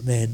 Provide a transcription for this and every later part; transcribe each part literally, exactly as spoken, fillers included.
Amen.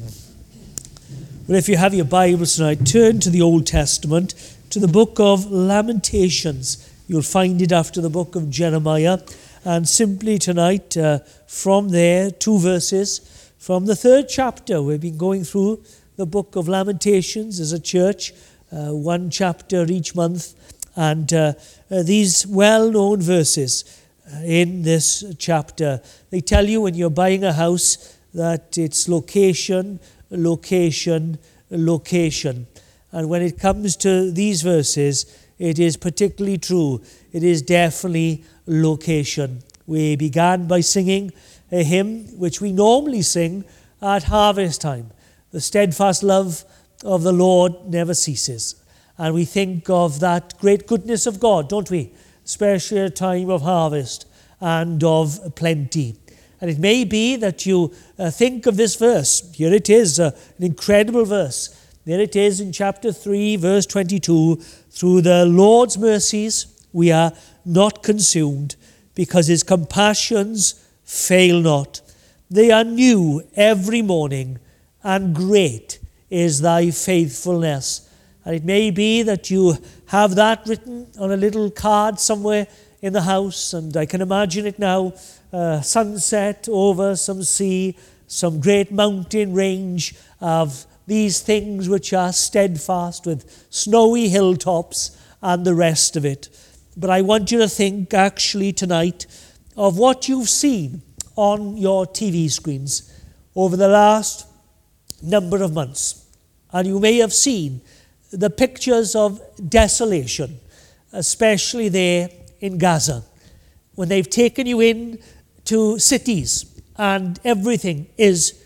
Well, if you have your Bibles tonight, turn to the Old Testament, to the book of Lamentations. You'll find it after the book of Jeremiah. And simply tonight, uh, from there, two verses from the third chapter. We've been going through the book of Lamentations as a church, uh, one chapter each month. And uh, uh, these well-known verses uh, in this chapter, they tell you when you're buying a house that it's location, location, location. And when it comes to these verses, it is particularly true. It is definitely location. We began by singing a hymn which we normally sing at harvest time. The steadfast love of the Lord never ceases. And we think of that great goodness of God, don't we? Especially at a time of harvest and of plenty. And it may be that you uh, think of this verse. Here it is, uh, an incredible verse. There it is in chapter three, verse twenty-two. Through the Lord's mercies we are not consumed, because his compassions fail not. They are new every morning, and great is thy faithfulness. And it may be that you have that written on a little card somewhere in the house, and I can imagine it now. Uh, sunset over some sea, some great mountain range of these things which are steadfast with snowy hilltops and the rest of it. But I want you to think actually tonight of what you've seen on your T V screens over the last number of months. And you may have seen the pictures of desolation, especially there in Gaza, when they've taken you in to cities and everything is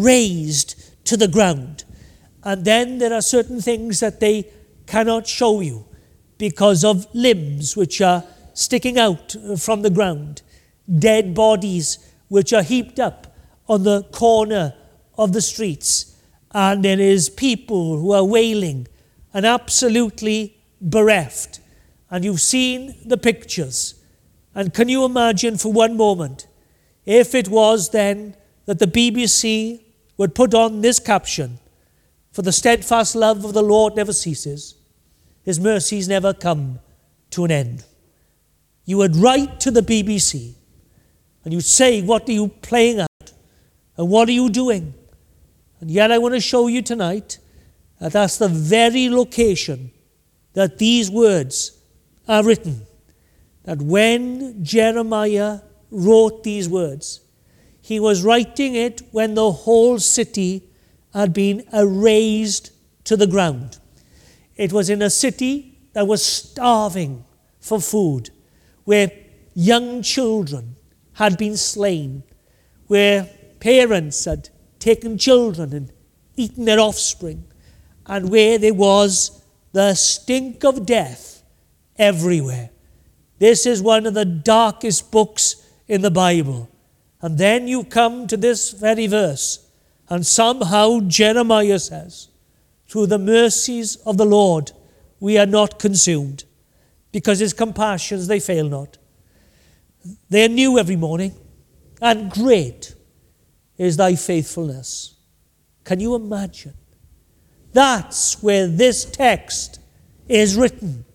razed to the ground. And then there are certain things that they cannot show you because of limbs which are sticking out from the ground, dead bodies which are heaped up on the corner of the streets. And there is people who are wailing and absolutely bereft. And you've seen the pictures. And can you imagine for one moment if it was then that the B B C would put on this caption, "For the steadfast love of the Lord never ceases, his mercies never come to an end." You would write to the B B C and you'd say, what are you playing at? And what are you doing? And yet I want to show you tonight that that's the very location that these words are written. That when Jeremiah wrote these words, he was writing it when the whole city had been erased to the ground. It was in a city that was starving for food, where young children had been slain, where parents had taken children and eaten their offspring, and where there was the stink of death everywhere. This is one of the darkest books in the Bible. And then you come to this very verse, and somehow Jeremiah says, through the mercies of the Lord, we are not consumed, because his compassions, they fail not. They are new every morning, and great is thy faithfulness. Can you imagine? That's where this text is written,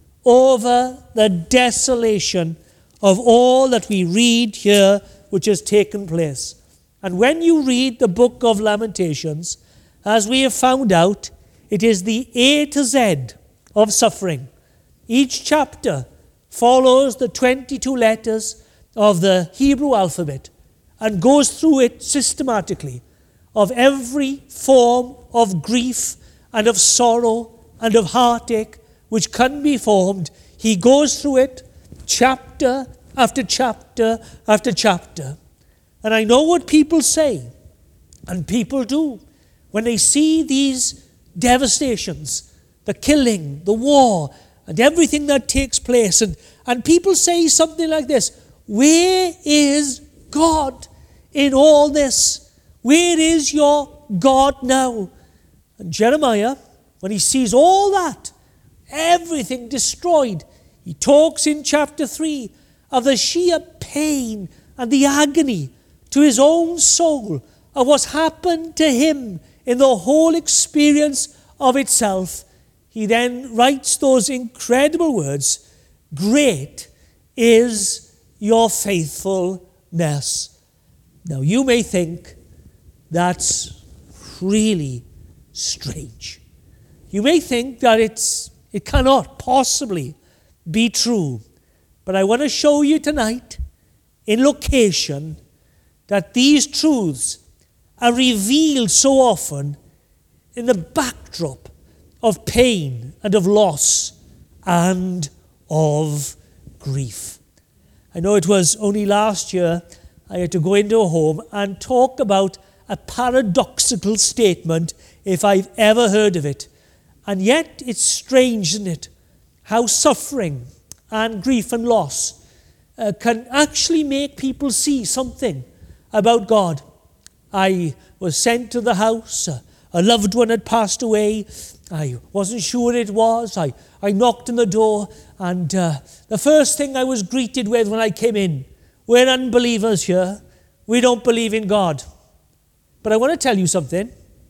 over the desolation of all that we read here which has taken place. And when you read the book of Lamentations, as we have found out, it is the A to Z of suffering. Each chapter follows the twenty-two letters of the Hebrew alphabet and goes through it systematically, of every form of grief and of sorrow and of heartache which can be formed. He goes through it chapter after chapter after chapter. And I know what people say, and people do, when they see these devastations, the killing, the war, and everything that takes place. And, and people say something like this: where is God in all this? Where is your God now? And Jeremiah, when he sees all that, everything destroyed, he talks in chapter three of the sheer pain and the agony to his own soul of what's happened to him in the whole experience of itself, he then writes those incredible words, "Great is your faithfulness." Now, you may think that's really strange. You may think that it's it cannot possibly be true. But I want to show you tonight, in location, that these truths are revealed so often in the backdrop of pain and of loss and of grief. I know it was only last year I had to go into a home and talk about a paradoxical statement, if I've ever heard of it. And yet it's strange, isn't it, how suffering and grief and loss uh, can actually make people see something about God. I was sent to the house. Uh, a loved one had passed away. I wasn't sure it was. I, I knocked on the door, and uh, the first thing I was greeted with when I came in, "We're unbelievers here. We don't believe in God." But I want to tell you something.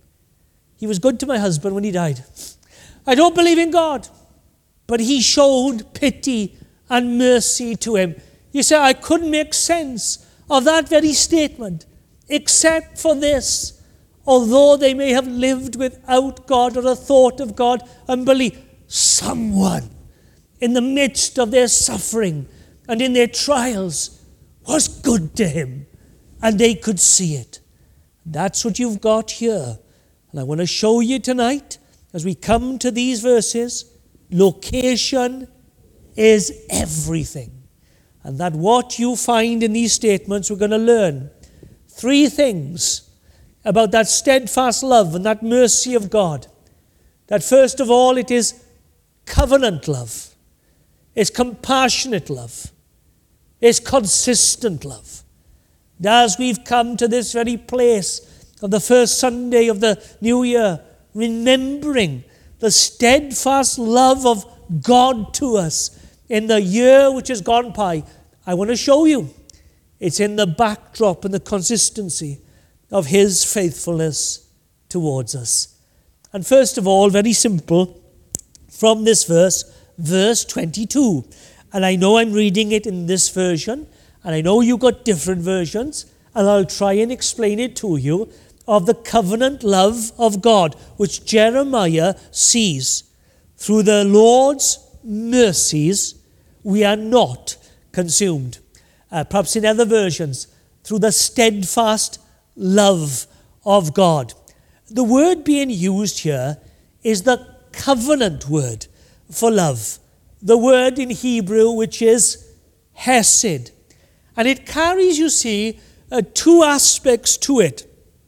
He was good to my husband when he died. I don't believe in God, but he showed pity and mercy to him. You say, I couldn't make sense of that very statement, except for this: although they may have lived without God or a thought of God and belief, someone in the midst of their suffering and in their trials was good to him, and they could see it. That's what you've got here. And I want to show you tonight, as we come to these verses, location is everything. And that what you find in these statements, we're going to learn three things about that steadfast love and that mercy of God. That first of all, it is covenant love. It's compassionate love. It's consistent love. And as we've come to this very place of the first Sunday of the new year, remembering the steadfast love of God to us in the year which has gone by, I want to show you it's in the backdrop and the consistency of his faithfulness towards us. And first of all, very simple, from this verse, verse twenty-two. And I know I'm reading it in this version, and I know you've got different versions, and I'll try and explain it to you, of the covenant love of God, which Jeremiah sees. Through the Lord's mercies, we are not consumed. Uh, perhaps in other versions, through the steadfast love of God. The word being used here is the covenant word for love. The word in Hebrew, which is hesed. And it carries, you see, uh, two aspects to it.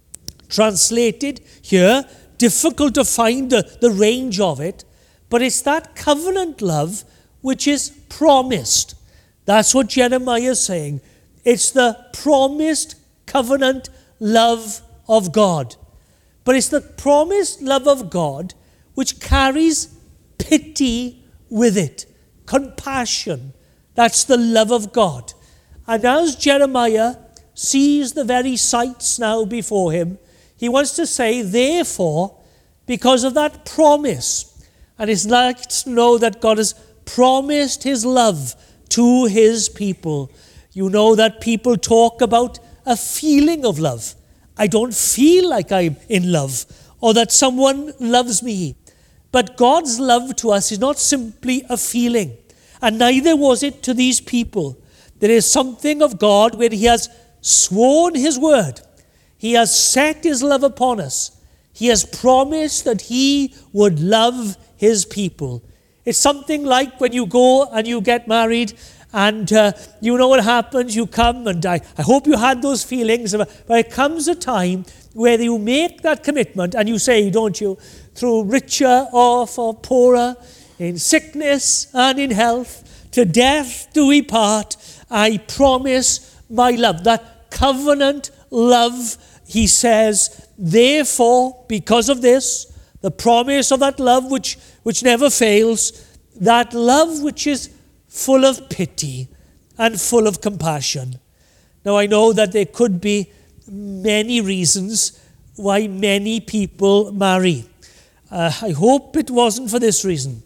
Translated here, difficult to find the, the range of it, but it's that covenant love which is promised. That's what Jeremiah is saying. It's the promised covenant love of God. But it's the promised love of God which carries pity with it, compassion. That's the love of God. And as Jeremiah sees the very sights now before him, he wants to say, therefore, because of that promise, and it's nice to know that God has promised his love to his people. You know that people talk about a feeling of love. I don't feel like I'm in love, or that someone loves me. But God's love to us is not simply a feeling, and neither was it to these people. There is something of God where he has sworn his word. He has set his love upon us. He has promised that he would love his people. It's something like when you go and you get married, and uh, you know what happens. You come, and I, I hope you had those feelings, but it comes a time where you make that commitment, and you say, don't you, through richer or for poorer, in sickness and in health, to death do we part, I promise my love. That covenant love, he says, therefore, because of this, the promise of that love which, which never fails, that love which is full of pity and full of compassion. Now, I know that there could be many reasons why many people marry. Uh, I hope it wasn't for this reason.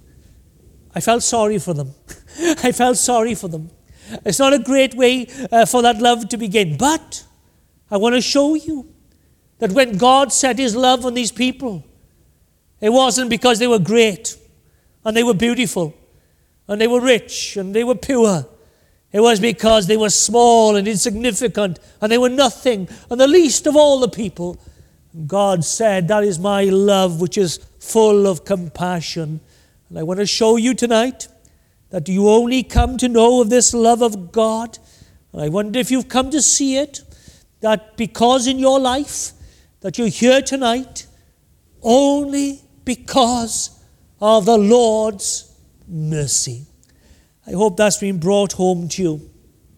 I felt sorry for them. I felt sorry for them. It's not a great way uh, for that love to begin. But I want to show you that when God set his love on these people, it wasn't because they were great and they were beautiful and they were rich and they were pure. It was because they were small and insignificant and they were nothing and the least of all the people. God said, that is my love which is full of compassion. And I want to show you tonight that you only come to know of this love of God. And I wonder if you've come to see it, that because in your life that you're here tonight only because of the Lord's mercy. I hope that's been brought home to you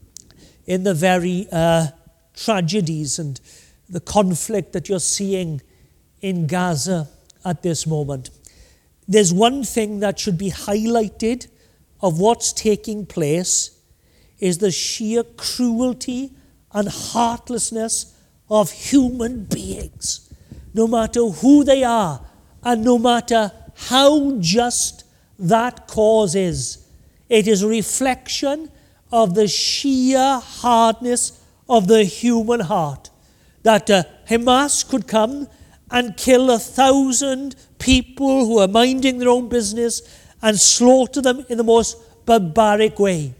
in the very uh, tragedies and the conflict that you're seeing in Gaza at this moment. There's one thing that should be highlighted of what's taking place is the sheer cruelty and heartlessness of human beings, no matter who they are and no matter how just that cause is. It is a reflection of the sheer hardness of the human heart, that uh, Hamas could come and kill a thousand people who are minding their own business and slaughter them in the most barbaric way.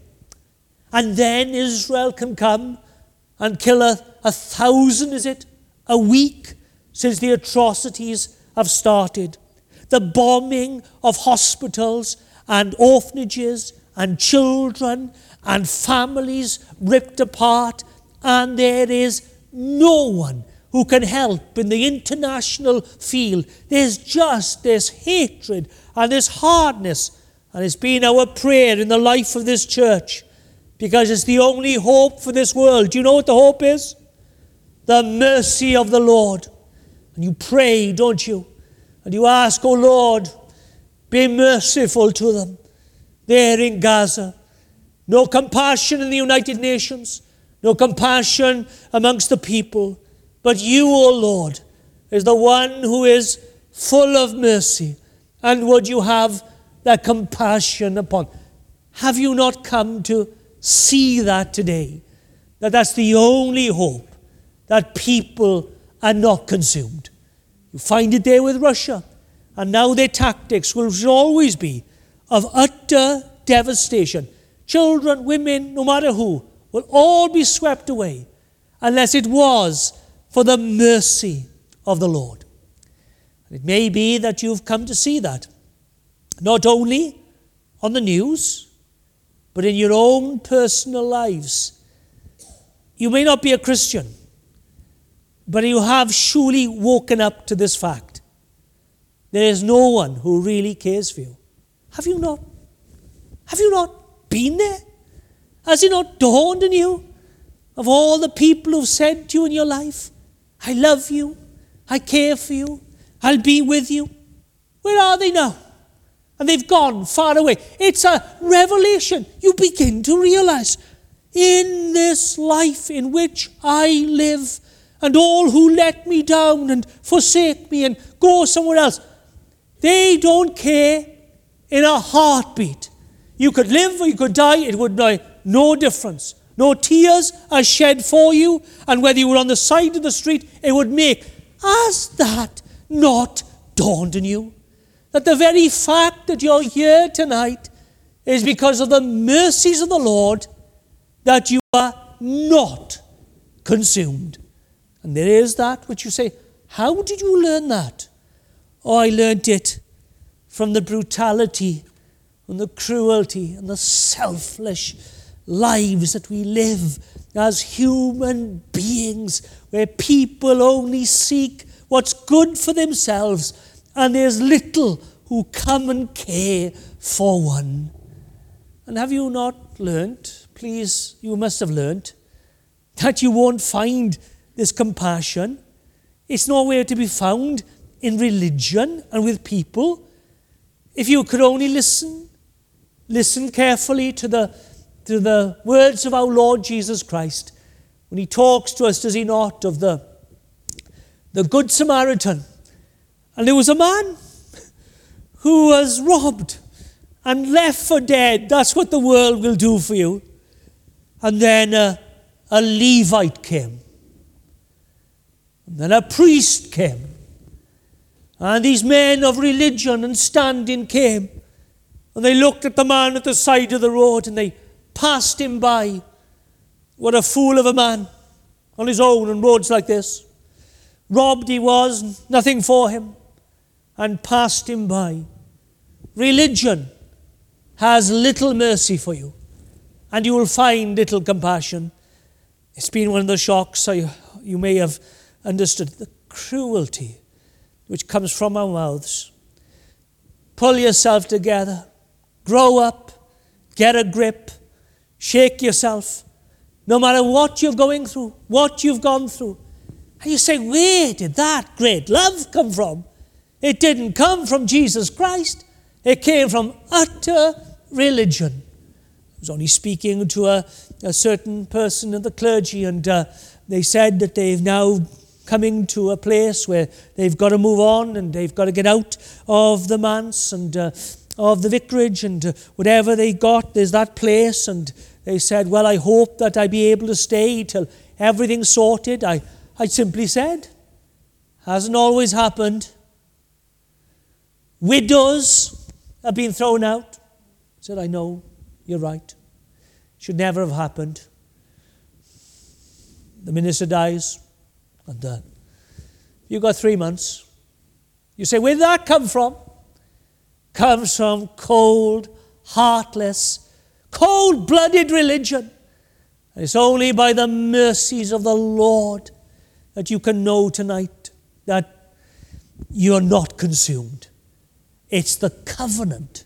And then Israel can come and kill a, a thousand, is it, a week since the atrocities have started. The bombing of hospitals and orphanages and children and families ripped apart, and there is no one who can help in the international field. There's just this hatred and this hardness, and it's been our prayer in the life of this church, because it's the only hope for this world. Do you know what the hope is? The mercy of the Lord. And you pray, don't you? And you ask, oh Lord, be merciful to them there in Gaza. No compassion in the United Nations, no compassion amongst the people. But you, O Lord, is the one who is full of mercy. And would you have that compassion upon? Have you not come to see that today? That that's the only hope, that people are not consumed. You find it there with Russia. And now their tactics will always be of utter devastation. Children, women, no matter who, will all be swept away unless it was for the mercy of the Lord. And it may be that you've come to see that, not only on the news, but in your own personal lives. You may not be a Christian, but you have surely woken up to this fact. There is no one who really cares for you. Have you not? Have you not been there? Has it not dawned on you of all the people who've said to you in your life, I love you, I care for you, I'll be with you? Where are they now? And they've gone far away. It's a revelation. You begin to realize, in this life in which I live, and all who let me down and forsake me and go somewhere else, they don't care in a heartbeat. You could live or you could die, it would make no difference. No tears are shed for you, and whether you were on the side of the street, it would make. Has that not dawned on you? That the very fact that you're here tonight is because of the mercies of the Lord that you are not consumed. And there is that which you say, how did you learn that? Oh, I learned it from the brutality and the cruelty and the selfish lives that we live as human beings, where people only seek what's good for themselves, and there's little who come and care for one. And have you not learnt, please, you must have learnt, that you won't find this compassion. It's nowhere to be found in religion and with people. If you could only listen, listen carefully to the, to the words of our Lord Jesus Christ, when he talks to us, does he not, of the, the Good Samaritan. And there was a man who was robbed and left for dead. That's what the world will do for you. And then a, a Levite came. And then a priest came. And these men of religion and standing came. And they looked at the man at the side of the road and they passed him by. What a fool of a man, on his own on roads like this. Robbed he was, nothing for him, and passed him by. Religion has little mercy for you, and you will find little compassion. It's been one of the shocks, so you, you may have understood the cruelty which comes from our mouths. Pull yourself together, grow up, get a grip, shake yourself. No matter what you're going through, what you've gone through. And you say, where did that great love come from? It didn't come from Jesus Christ. It came from utter religion. I was only speaking to a, a certain person in the clergy, and uh, they said that they've now coming to a place where they've got to move on and they've got to get out of the manse and uh, of the vicarage and uh, whatever they got, there's that place. And they said, well, I hope that I be able to stay till everything's sorted. I, I simply said, hasn't always happened. Widows have been thrown out. I said, I know, you're right. Should never have happened. The minister dies, and uh, you got three months. You say, where did that come from? Comes from cold, heartless, cold-blooded religion. And it's only by the mercies of the Lord that you can know tonight that you're not consumed. It's the covenant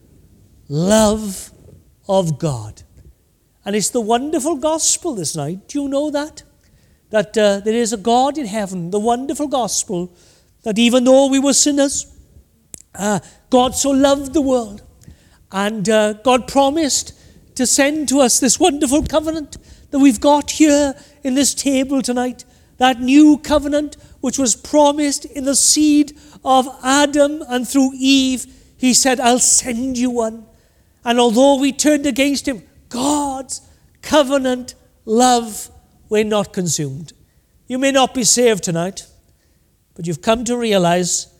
love of God. And it's the wonderful gospel this night. Do you know that? That uh, there is a God in heaven, the wonderful gospel, that even though we were sinners, uh, God so loved the world. And uh, God promised to send to us this wonderful covenant that we've got here in this table tonight. That new covenant which was promised in the seed of Adam, and through Eve, he said, I'll send you one. And although we turned against him, God's covenant love, we're not consumed. You may not be saved tonight, but you've come to realize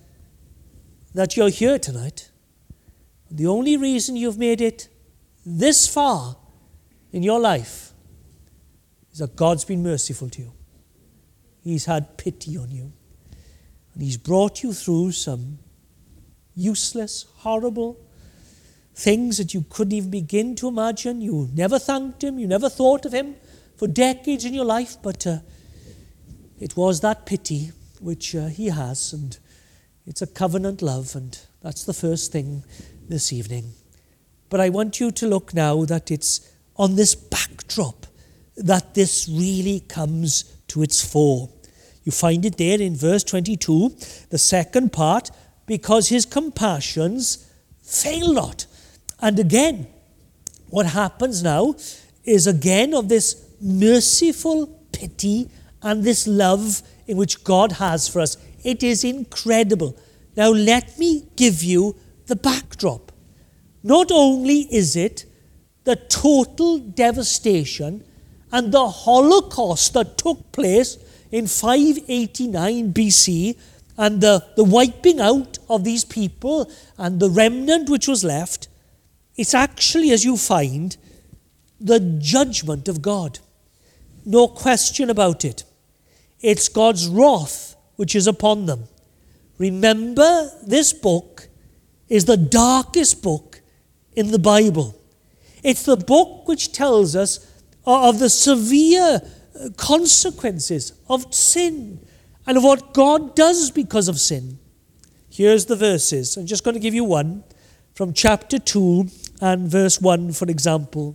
that you're here tonight. The only reason you've made it this far in your life is that God's been merciful to you. He's had pity on you. And he's brought you through some useless, horrible things that you couldn't even begin to imagine. You never thanked him. You never thought of him for decades in your life. But uh, it was that pity which uh, he has. And it's a covenant love. And that's the first thing this evening. But I want you to look now that it's on this backdrop that this really comes to its fore. You find it there in verse twenty-two, the second part, because his compassions fail not. And again, what happens now is again of this merciful pity and this love in which God has for us. It is incredible. Now let me give you the backdrop. Not only is it the total devastation and the Holocaust that took place in five eighty-nine B C, and the, the wiping out of these people and the remnant which was left, it's actually, as you find, the judgment of God. No question about it. It's God's wrath which is upon them. Remember, this book is the darkest book in the Bible. It's the book which tells us of the severe consequences of sin and of what God does because of sin. Here's the verses. I'm just going to give you one from chapter two and verse one, for example.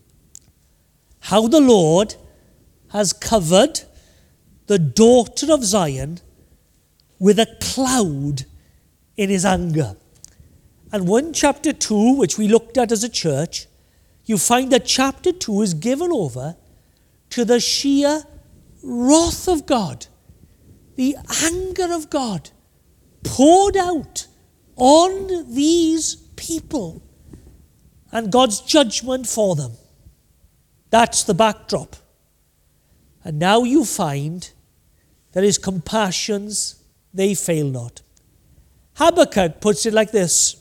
How the Lord has covered the daughter of Zion with a cloud in his anger. And one chapter two, which we looked at as a church, you find that chapter two is given over to the sheer wrath of God, the anger of God poured out on these people and God's judgment for them. That's the backdrop. And now you find that his compassions, they fail not. Habakkuk puts it like this: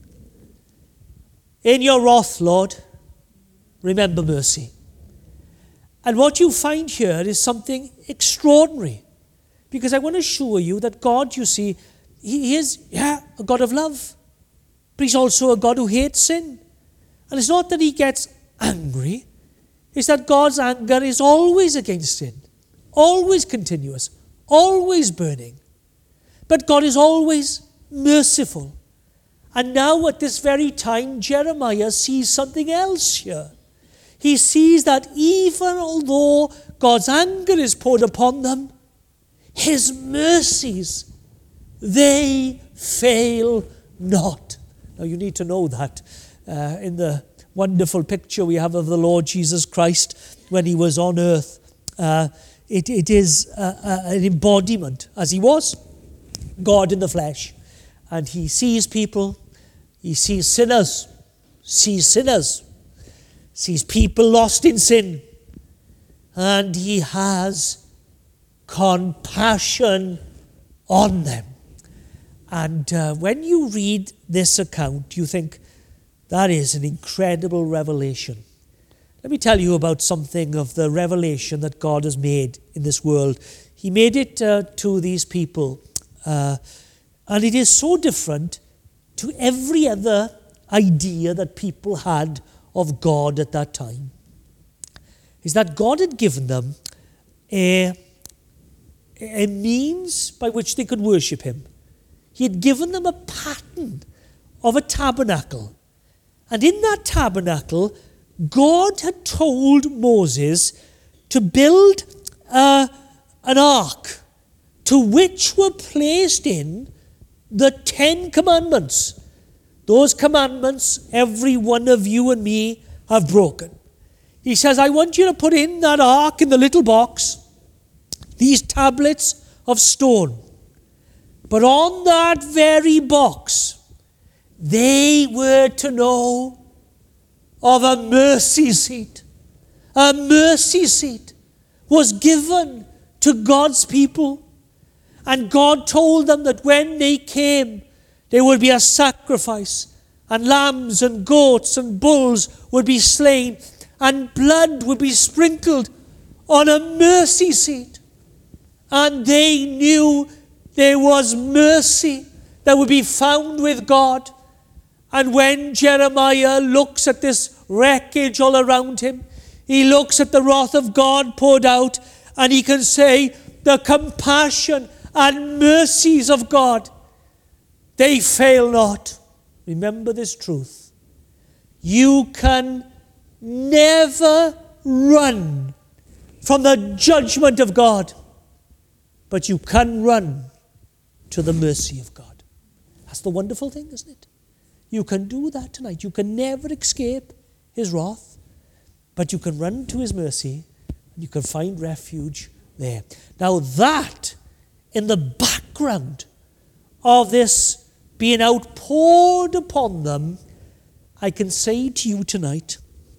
in your wrath, Lord, remember mercy. And what you find here is something extraordinary, because I want to show you that God, you see, he is, yeah, a God of love, but he's also a God who hates sin. And it's not that he gets angry, it's that God's anger is always against sin, always continuous, always burning. But God is always merciful. And now at this very time, Jeremiah sees something else here. He sees that even although God's anger is poured upon them, his mercies, they fail not. Now you need to know that uh, in the wonderful picture we have of the Lord Jesus Christ when he was on earth, uh, it, it is uh, uh, an embodiment, as he was, God in the flesh. And he sees people, he sees sinners, sees sinners, sees people lost in sin, and he has compassion on them. And uh, when you read this account, you think, that is an incredible revelation. Let me tell you about something of the revelation that God has made in this world. He made it uh, to these people, uh, and it is so different to every other idea that people had of God at that time. Is that God had given them a, a means by which they could worship him. He had given them a pattern of a tabernacle. And in that tabernacle, God had told Moses to build uh, an ark to which were placed in the Ten Commandments. Those commandments, every one of you and me have broken. He says, I want you to put in that ark, in the little box, these tablets of stone. But on that very box, they were to know of a mercy seat. A mercy seat was given to God's people. And God told them that when they came, there would be a sacrifice, and lambs and goats and bulls would be slain, and blood would be sprinkled on a mercy seat. And they knew there was mercy that would be found with God. And when Jeremiah looks at this wreckage all around him, he looks at the wrath of God poured out, and he can say, the compassion and mercies of God, they fail not. Remember this truth. You can never run from the judgment of God, but you can run to the mercy of God. That's the wonderful thing, isn't it? You can do that tonight. You can never escape his wrath, but you can run to his mercy, and you can find refuge there. Now that, in the background of this being outpoured upon them, I can say to you tonight,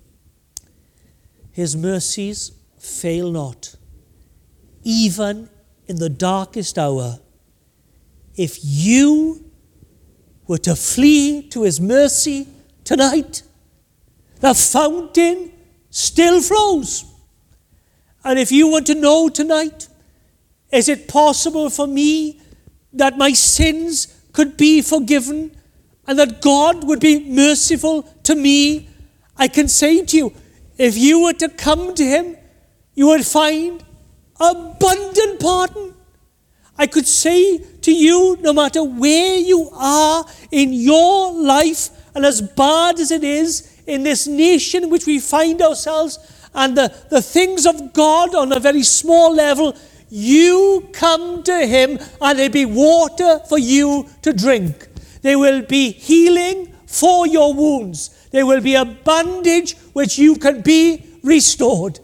his mercies fail not, even in the darkest hour. If you were to flee to his mercy tonight, the fountain still flows. And if you want to know tonight, is it possible for me that my sins could be forgiven and that God would be merciful to me? I can say to you, if you were to come to him, you would find abundant pardon. I could say to you, no matter where you are in your life, and as bad as it is in this nation in which we find ourselves, and the, the things of God on a very small level, you come to him and there'll be water for you to drink. There will be healing for your wounds. There will be a bandage which you can be restored.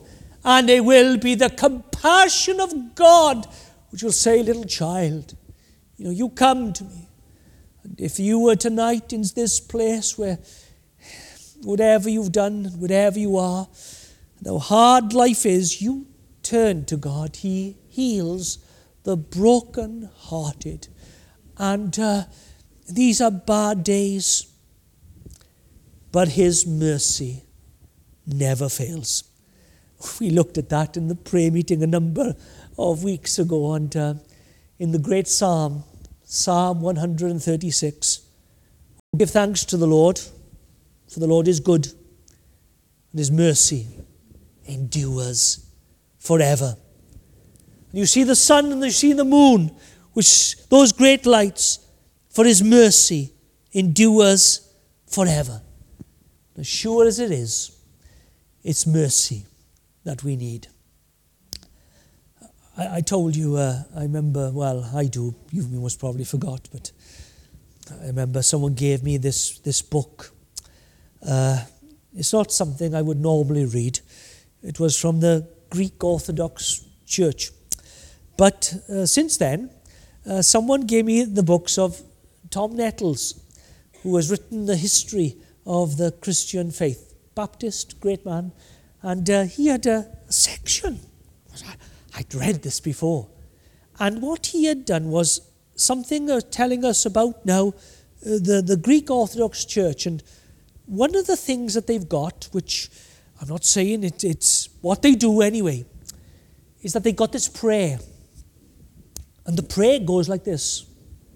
And it will be the compassion of God which will say, little child, you know, you come to me. And if you were tonight in this place where whatever you've done, whatever you are, and how hard life is, you turn to God. He heals the broken-hearted. And uh, these are bad days, but his mercy never fails. We looked at that in the prayer meeting a number of weeks ago, and uh, in the great psalm, Psalm one hundred thirty-six, give thanks to the Lord, for the Lord is good, and his mercy endures forever. And you see the sun and you see the moon, which those great lights, for his mercy endures forever. As sure as it is, it's mercy that we need. I, I told you, uh, I remember, well, I do, you most probably forgot, but I remember someone gave me this, this book. Uh, it's not something I would normally read. It was from the Greek Orthodox Church. But uh, since then, uh, someone gave me the books of Tom Nettles, who has written the history of the Christian faith. Baptist, great man. And uh, he had a section. I'd read this before. And what he had done was something uh, telling us about now uh, the, the Greek Orthodox Church. And one of the things that they've got, which I'm not saying it, it's what they do anyway, is that they got this prayer. And the prayer goes like this.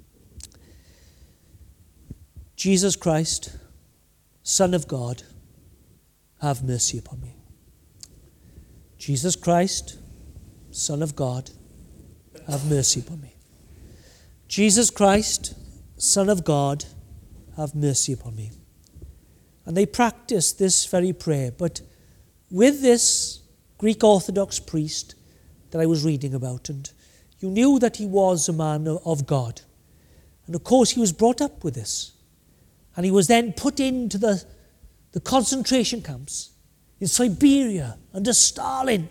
Jesus Christ, Son of God, have mercy upon me. Jesus Christ, Son of God, have mercy upon me. Jesus Christ, Son of God, have mercy upon me. And they practiced this very prayer. But with this Greek Orthodox priest that I was reading about, and you knew that he was a man of God. And of course he was brought up with this. And he was then put into the, the concentration camps in Siberia under Stalin.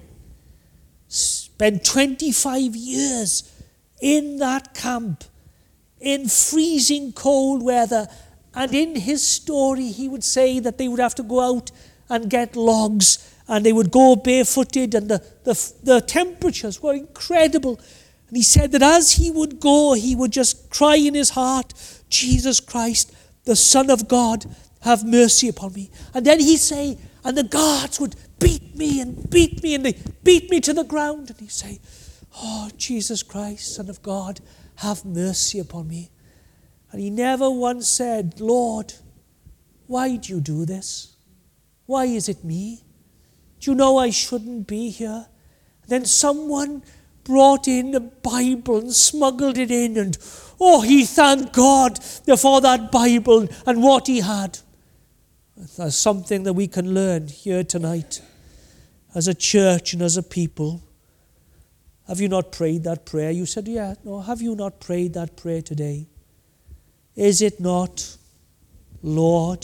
Spent twenty-five years in that camp, in freezing cold weather. And in his story, he would say that they would have to go out and get logs, and they would go barefooted, and the, the, the temperatures were incredible. And he said that as he would go, he would just cry in his heart, Jesus Christ, the Son of God, have mercy upon me. And then he'd say, and the guards would beat me and beat me, and they beat me to the ground. And he'd say, oh, Jesus Christ, Son of God, have mercy upon me. And he never once said, Lord, why do you do this? Why is it me? Do you know I shouldn't be here? And then someone brought in a Bible and smuggled it in, and oh, he thanked God for that Bible and what he had. That's something that we can learn here tonight as a church and as a people. Have you not prayed that prayer? You said, yeah. No, have you not prayed that prayer today? Is it not, Lord,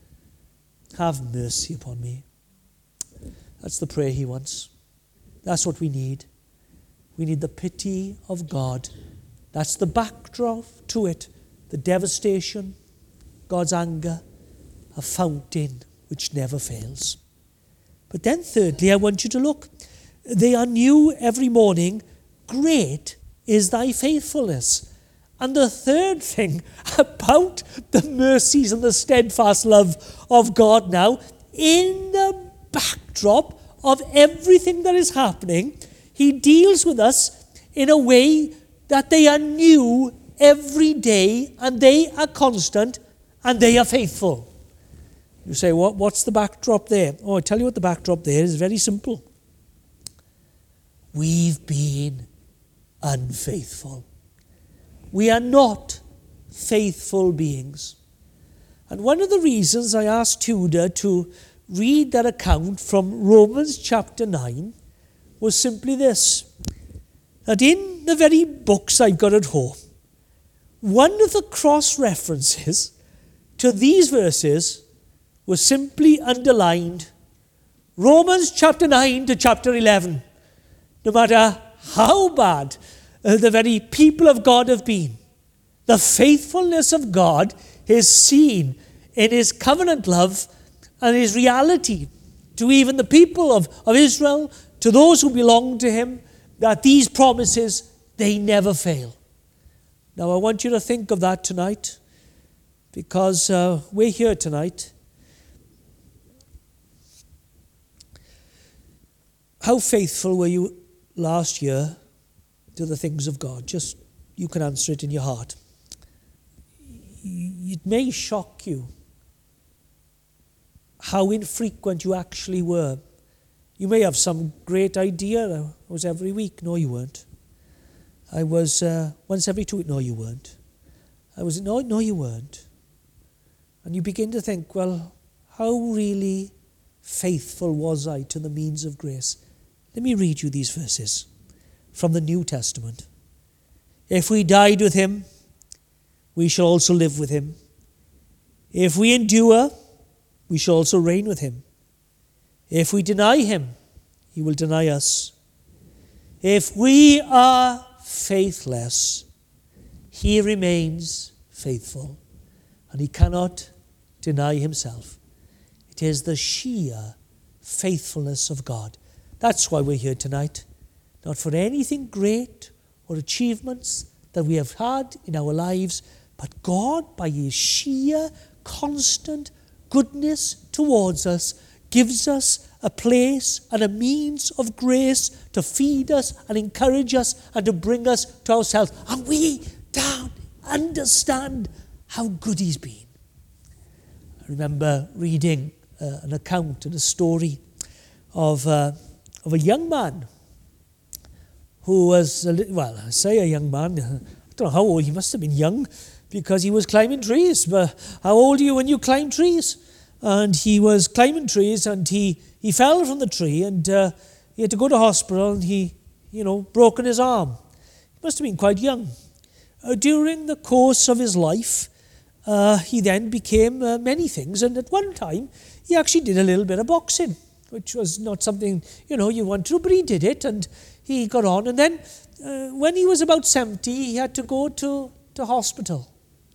have mercy upon me? That's the prayer he wants. That's what we need. We need the pity of God. That's the backdrop to it. The devastation, God's anger, a fountain which never fails. But then thirdly, I want you to look. They are new every morning. Great is thy faithfulness. And the third thing about the mercies and the steadfast love of God now, in the backdrop of everything that is happening, he deals with us in a way that they are new every day, and they are constant, and they are faithful. You say, what, what's the backdrop there? Oh, I tell you what the backdrop there is. Very simple. We've been unfaithful. We are not faithful beings. And one of the reasons I asked Tudor to read that account from Romans chapter nine was simply this, that in the very books I've got at home, one of the cross-references to these verses was simply underlined, Romans chapter nine to chapter eleven, no matter how bad uh, the very people of God have been, the faithfulness of God is seen in his covenant love and his reality to even the people of, of Israel, to those who belong to him, that these promises, they never fail. Now I want you to think of that tonight, because uh, we're here tonight. How faithful were you last year to the things of God? Just, you can answer it in your heart. It may shock you how infrequent you actually were. You may have some great idea. I was every week. No, you weren't. I was uh, once every two weeks. No, you weren't. I was, no, no, you weren't. And you begin to think, well, how really faithful was I to the means of grace? Let me read you these verses from the New Testament. If we died with him, we shall also live with him. If we endure, we shall also reign with him. If we deny him, he will deny us. If we are faithless, he remains faithful, and he cannot deny himself. It is the sheer faithfulness of God. That's why we're here tonight. Not for anything great or achievements that we have had in our lives, but God, by his sheer, constant goodness towards us, gives us a place and a means of grace to feed us and encourage us and to bring us to ourselves. And we don't understand how good he's been. I remember reading uh, an account and a story of, uh, of a young man who was, a li- well, I say a young man, I don't know how old, he must have been young because he was climbing trees. But how old are you when you climb trees? And he was climbing trees and he, he fell from the tree and uh, he had to go to hospital and he, you know, broken his arm. He must have been quite young. Uh, during the course of his life, uh, he then became uh, many things. And at one time, he actually did a little bit of boxing, which was not something, you know, you want to, but he did it and he got on. And then uh, when he was about seventy, he had to go to, to hospital.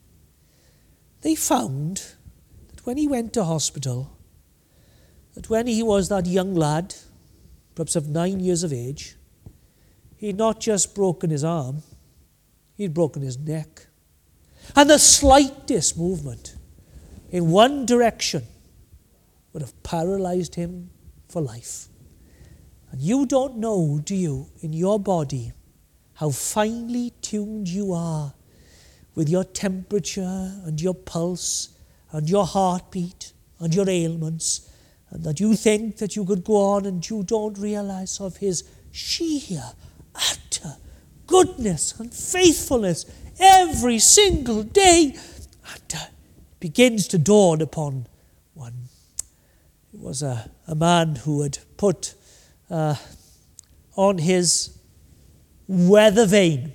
They found that when he went to hospital, that when he was that young lad, perhaps of nine years of age, he'd not just broken his arm, he'd broken his neck. And the slightest movement in one direction would have paralyzed him for life. And you don't know, do you, in your body, how finely tuned you are with your temperature and your pulse and your heartbeat and your ailments, and that you think that you could go on and you don't realize of his sheer, utter goodness and faithfulness every single day. And uh, it begins to dawn upon one. It was a, a man who had put uh, on his weather vane,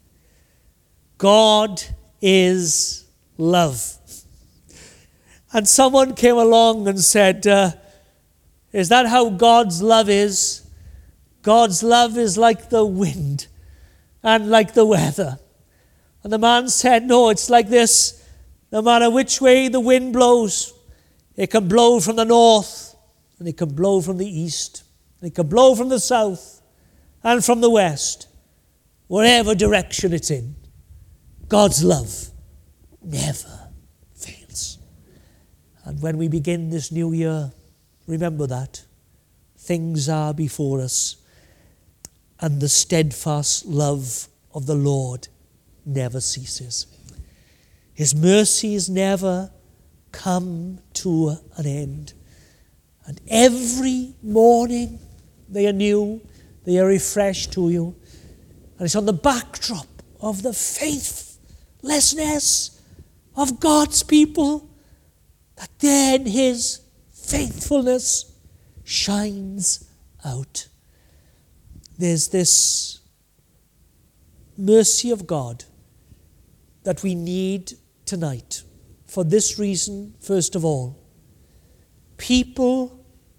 God is love. And someone came along and said, uh, is that how God's love is? God's love is like the wind and like the weather. And the man said, no, it's like this. No matter which way the wind blows, it can blow from the north, and it can blow from the east, and it can blow from the south, and from the west. Whatever direction it's in, God's love never fails. And when we begin this new year, remember that. Things are before us, and the steadfast love of the Lord never ceases. His mercies never come to an end. And every morning they are new, they are refreshed to you. And it's on the backdrop of the faithlessness of God's people that then his faithfulness shines out. There's this mercy of God that we need tonight. For this reason, first of all, people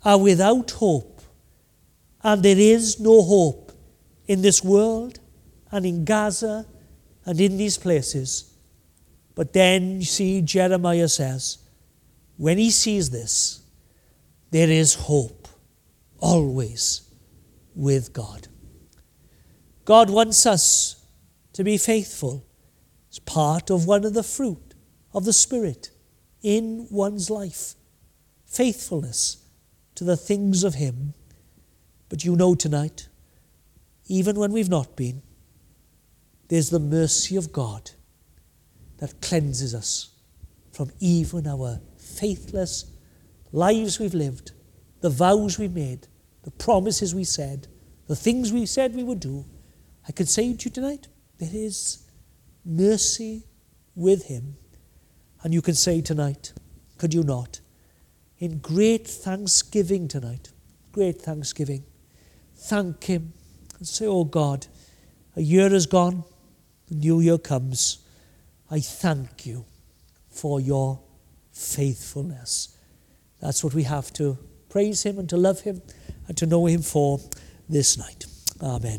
are without hope, and there is no hope in this world and in Gaza and in these places. But then, you see, Jeremiah says, when he sees this, there is hope always with God. God wants us to be faithful. It's part of one of the fruit of the Spirit in one's life. Faithfulness to the things of Him. But you know tonight, even when we've not been, there's the mercy of God that cleanses us from even our faithless lives we've lived, the vows we made, the promises we said, the things we said we would do. I could say to you tonight, there is mercy with Him. And you can say tonight, could you not, in great thanksgiving tonight, great thanksgiving, thank Him and say, oh God, a year has gone, a new year comes. I thank you for your faithfulness. That's what we have to praise Him and to love Him and to know Him for this night. Amen.